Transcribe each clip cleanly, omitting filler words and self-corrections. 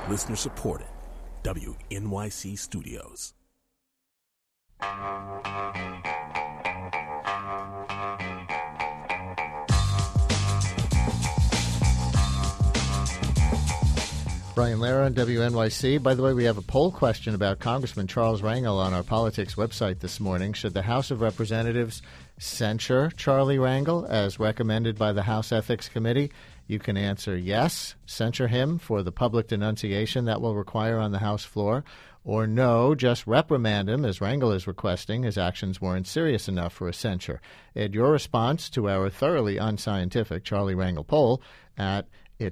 Listener supported. WNYC Studios. Brian Lehrer on WNYC. By the way, we have a poll question about Congressman Charles Rangel on our politics website this morning. Should the House of Representatives censure Charlie Rangel as recommended by the House Ethics Committee? You can answer yes, censure him for the public denunciation that will require on the House floor, or no, just reprimand him, as Rangel is requesting. His actions weren't serious enough for a censure. Add your response to our thoroughly unscientific Charlie Rangel poll at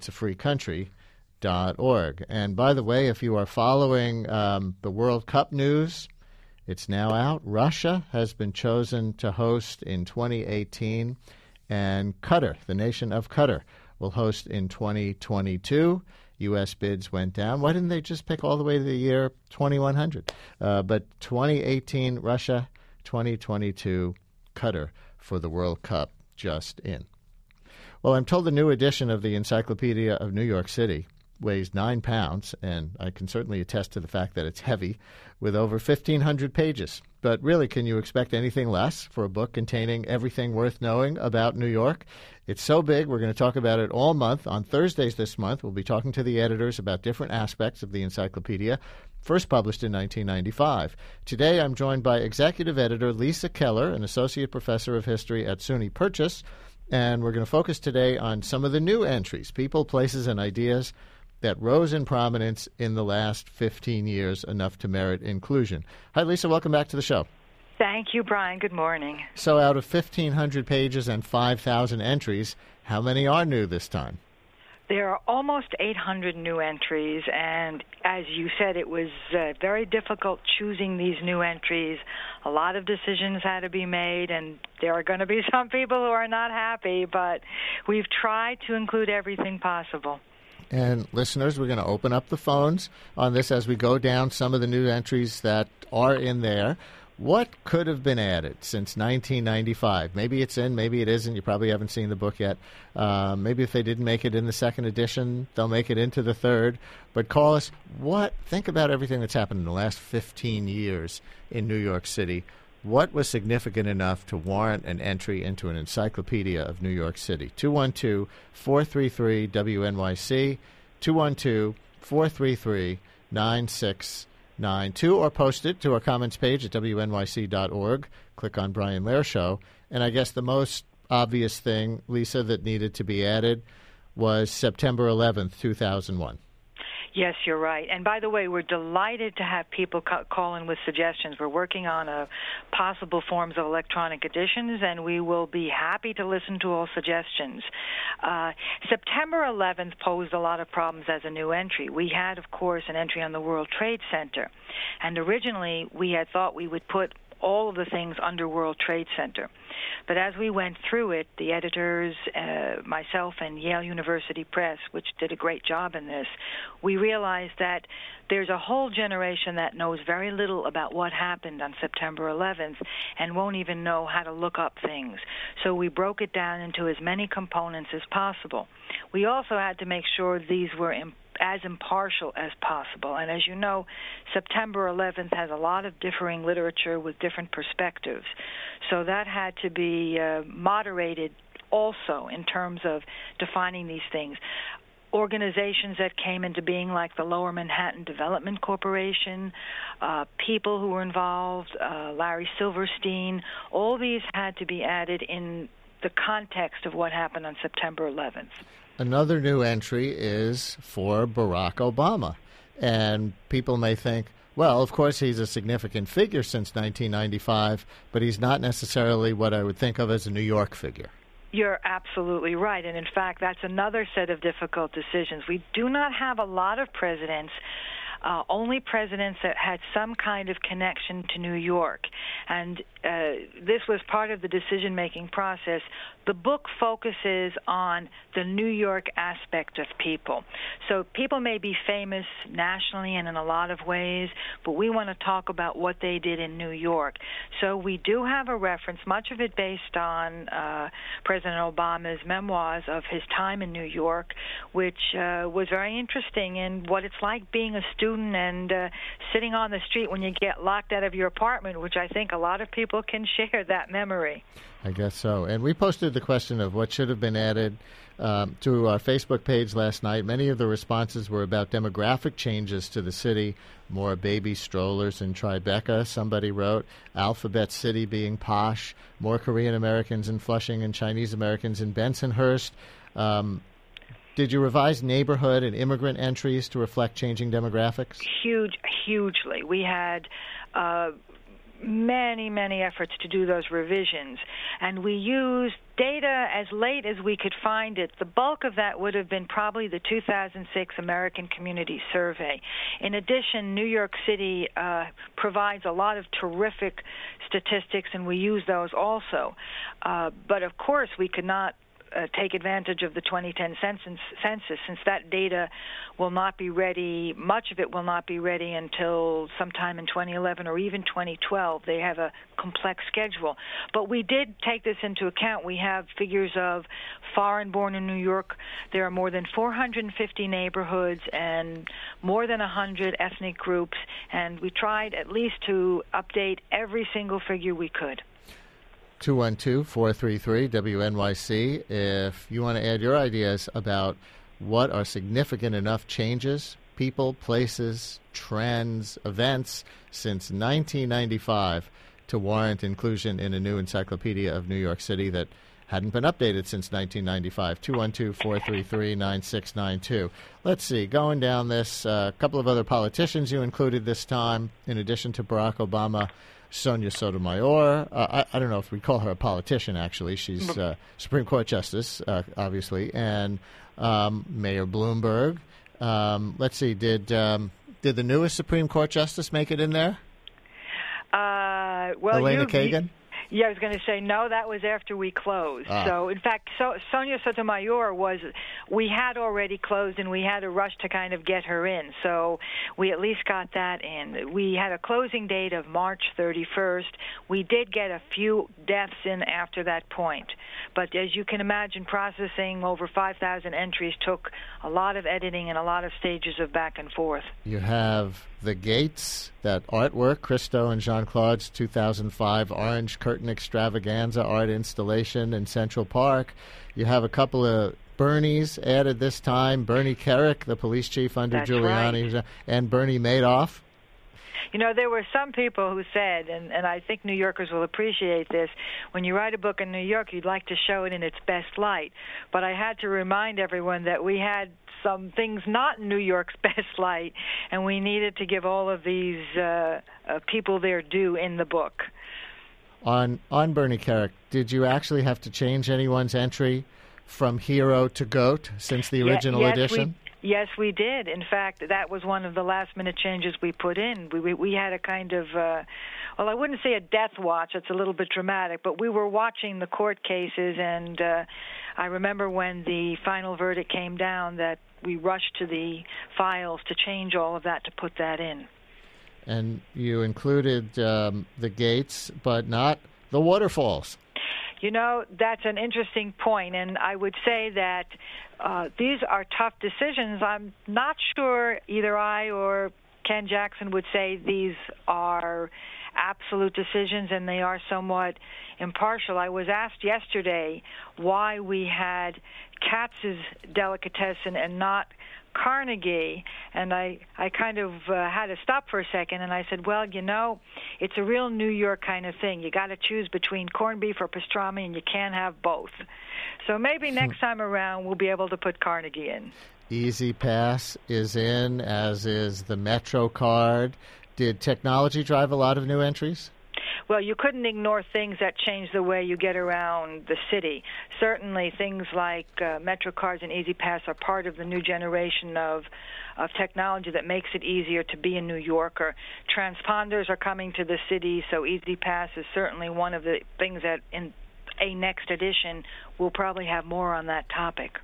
itsafreecountry.org. And by the way, if you are following the World Cup news, it's now out. Russia has been chosen to host in 2018, and Qatar, the nation of Qatar, will host in 2022. U.S. bids went down. Why didn't they just pick all the way to the year 2100? But 2018, Russia, 2022, Qatar for the World Cup just in. Well, I'm told the new edition of the Encyclopedia of New York City weighs 9 pounds, and I can certainly attest to the fact that it's heavy, with over 1,500 pages. But really, can you expect anything less for a book containing everything worth knowing about New York? It's so big, we're going to talk about it all month. On Thursdays this month, we'll be talking to the editors about different aspects of the encyclopedia, first published in 1995. Today, I'm joined by executive editor Lisa Keller, an associate professor of history at SUNY Purchase, and we're going to focus today on some of the new entries, people, places, and ideas that rose in prominence in the last 15 years, enough to merit inclusion. Hi, Lisa. Welcome back to the show. Thank you, Brian. Good morning. So out of 1,500 pages and 5,000 entries, how many are new this time? There are almost 800 new entries, and as you said, it was very difficult choosing these new entries. A lot of decisions had to be made, and there are going to be some people who are not happy, but we've tried to include everything possible. And listeners, we're going to open up the phones on this as we go down some of the new entries that are in there. What could have been added since 1995? Maybe it's in, maybe it isn't. You probably haven't seen the book yet. Maybe if they didn't make it in the second edition, they'll make it into the third. But call us. Think about everything that's happened in the last 15 years in New York City. What was significant enough to warrant an entry into an encyclopedia of New York City? 212-433-WNYC, 212-433-9692, or post it to our comments page at WNYC.org. Click on Brian Lehrer Show. And I guess the most obvious thing, Lisa, that needed to be added was September 11th, 2001. Yes, you're right. And by the way, we're delighted to have people call in with suggestions. We're working on possible forms of electronic editions, and we will be happy to listen to all suggestions. September 11th posed a lot of problems as a new entry. We had, of course, an entry on the World Trade Center, and originally we had thought we would put all of the things under World Trade Center. But as we went through it, the editors, myself and Yale University Press, which did a great job in this, we realized that there's a whole generation that knows very little about what happened on September 11th and won't even know how to look up things. So we broke it down into as many components as possible. We also had to make sure these were as impartial as possible. And as you know, September 11th has a lot of differing literature with different perspectives. So that had to be moderated also in terms of defining these things. Organizations that came into being like the Lower Manhattan Development Corporation, people who were involved, Larry Silverstein, all these had to be added in the context of what happened on September 11th. Another new entry is for Barack Obama. And people may think, well, of course he's a significant figure since 1995, but he's not necessarily what I would think of as a New York figure. You're absolutely right. And in fact, that's another set of difficult decisions. We do not have a lot of presidents, only presidents that had some kind of connection to New York. And this was part of the decision-making process. The book focuses on the New York aspect of people. So people may be famous nationally and in a lot of ways, but we want to talk about what they did in New York. So we do have a reference, much of it based on President Obama's memoirs of his time in New York, which was very interesting in what it's like being a student and sitting on the street when you get locked out of your apartment, which I think a lot of people can share that memory. I guess so. And we posted the question of what should have been added to our Facebook page last night. Many of the responses were about demographic changes to the city, more baby strollers in Tribeca, somebody wrote, Alphabet City being posh, more Korean Americans in Flushing and Chinese Americans in Bensonhurst. Did you revise neighborhood and immigrant entries to reflect changing demographics? Hugely. We had many efforts to do those revisions, and we used data as late as we could find it. The bulk of that would have been probably the 2006 American Community Survey. In addition, New York City provides a lot of terrific statistics, and we use those also. But of course, we could not take advantage of the 2010 census, since that data will not be ready, much of it will not be ready until sometime in 2011 or even 2012. They have a complex schedule. But we did take this into account. We have figures of foreign-born in New York. There are more than 450 neighborhoods and more than 100 ethnic groups, and we tried at least to update every single figure we could. 212-433-WNYC. If you want to add your ideas about what are significant enough changes, people, places, trends, events since 1995 to warrant inclusion in a new encyclopedia of New York City that hadn't been updated since 1995. 212-433-9692. Let's see, going down this, a couple of other politicians you included this time, in addition to Barack Obama. Sonia Sotomayor. I don't know if we call her a politician, actually. She's Supreme Court Justice, obviously, and Mayor Bloomberg. Let's see, did the newest Supreme Court Justice make it in there? Well, Elena Kagan? Yeah, I was going to say, no, that was after we closed. So, in fact, Sonia Sotomayor we had already closed, and we had to rush to kind of get her in. So we at least got that in. We had a closing date of March 31st. We did get a few deaths in after that point. But as you can imagine, processing over 5,000 entries took a lot of editing and a lot of stages of back and forth. You have the Gates, that artwork, Christo and Jean-Claude's 2005 Orange Curtain Extravaganza art installation in Central Park. You have a couple of Bernies added this time, Bernie Kerik, the police chief under Giuliani, right, and Bernie Madoff. You know, there were some people who said, and I think New Yorkers will appreciate this, when you write a book in New York, you'd like to show it in its best light. But I had to remind everyone that we had some things not in New York's best light, and we needed to give all of these people their due in the book. On Bernie Kerik, did you actually have to change anyone's entry from hero to goat since the original edition? Yes, we did. In fact, that was one of the last-minute changes we put in. We had a kind of, well, I wouldn't say a death watch. It's a little bit dramatic, but we were watching the court cases, and I remember when the final verdict came down that we rushed to the files to change all of that to put that in. And you included the gates, but not the waterfalls. You know, that's an interesting point, and I would say that these are tough decisions. I'm not sure either I or Ken Jackson would say these are absolute decisions, and they are somewhat impartial. I was asked yesterday why we had Katz's Delicatessen and not Carnegie, and I kind of had to stop for a second, and I said, well, you know, it's a real New York kind of thing. You got to choose between corned beef or pastrami, and you can't have both. So maybe next time around we'll be able to put Carnegie in. Easy Pass is in, as is the Metro card. Did technology drive a lot of new entries? Well, you couldn't ignore things that change the way you get around the city. Certainly things like MetroCards and E-ZPass are part of the new generation of technology that makes it easier to be a New Yorker. Transponders are coming to the city, so E-ZPass is certainly one of the things that in a next edition we'll probably have more on that topic.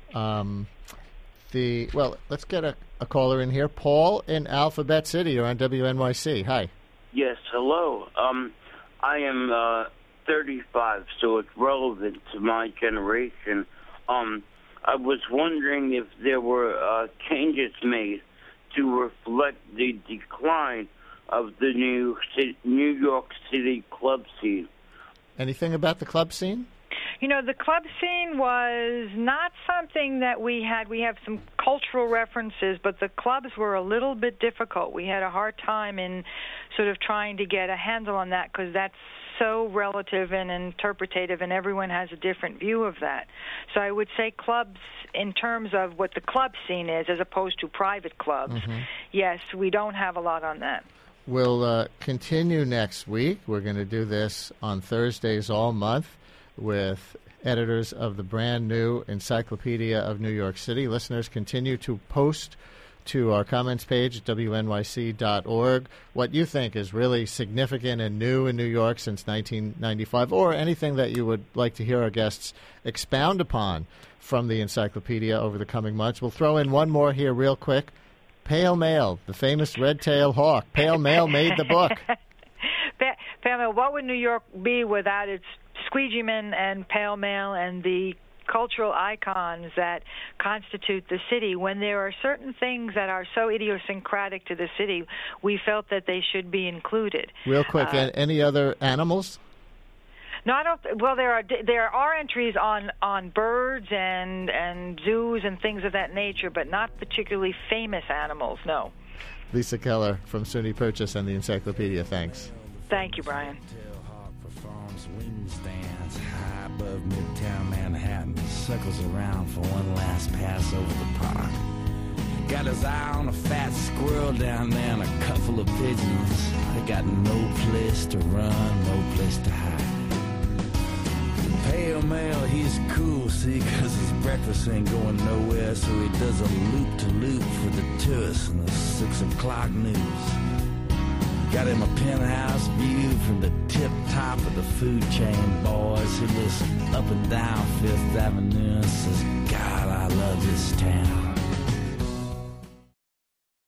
Well, let's get a caller in here. Paul in Alphabet City. You're on WNYC. Hi. Yes, hello. I am 35, so it's relevant to my generation. I was wondering if there were changes made to reflect the decline of the New York City club scene. Anything about the club scene? You know, the club scene was not something that we had. We have some cultural references, but the clubs were a little bit difficult. We had a hard time in sort of trying to get a handle on that because that's so relative and interpretative, and everyone has a different view of that. So I would say clubs, in terms of what the club scene is, as opposed to private clubs, yes, we don't have a lot on that. We'll continue next week. We're going to do this on Thursdays all month with editors of the brand new Encyclopedia of New York City. Listeners, continue to post to our comments page at wnyc.org what you think is really significant and new in New York since 1995, or anything that you would like to hear our guests expound upon from the encyclopedia over the coming months. We'll throw in one more here real quick. Pale Mail, the famous red-tailed hawk. Pale Mail made the book. Pale Mail, what would New York be without its squeegeeman and Pale Mail and the cultural icons that constitute the city? When there are certain things that are so idiosyncratic to the city, we felt that they should be included. Real quick, any other animals? No, I don't. Well, there are entries on birds and zoos and things of that nature, but not particularly famous animals. No. Lisa Keller from SUNY Purchase and the Encyclopedia. Thanks. Thank you, Brian. High above Midtown Manhattan, circles around for one last pass over the park. Got his eye on a fat squirrel down there and a couple of pigeons. They got no place to run, no place to hide. Pale Mail, he's cool, see, 'cause his breakfast ain't going nowhere, so he does a loop-to-loop for the tourists in the 6 o'clock news. Got him a penthouse view from the tip-top of the food chain, boys. He looks up and down Fifth Avenue and says,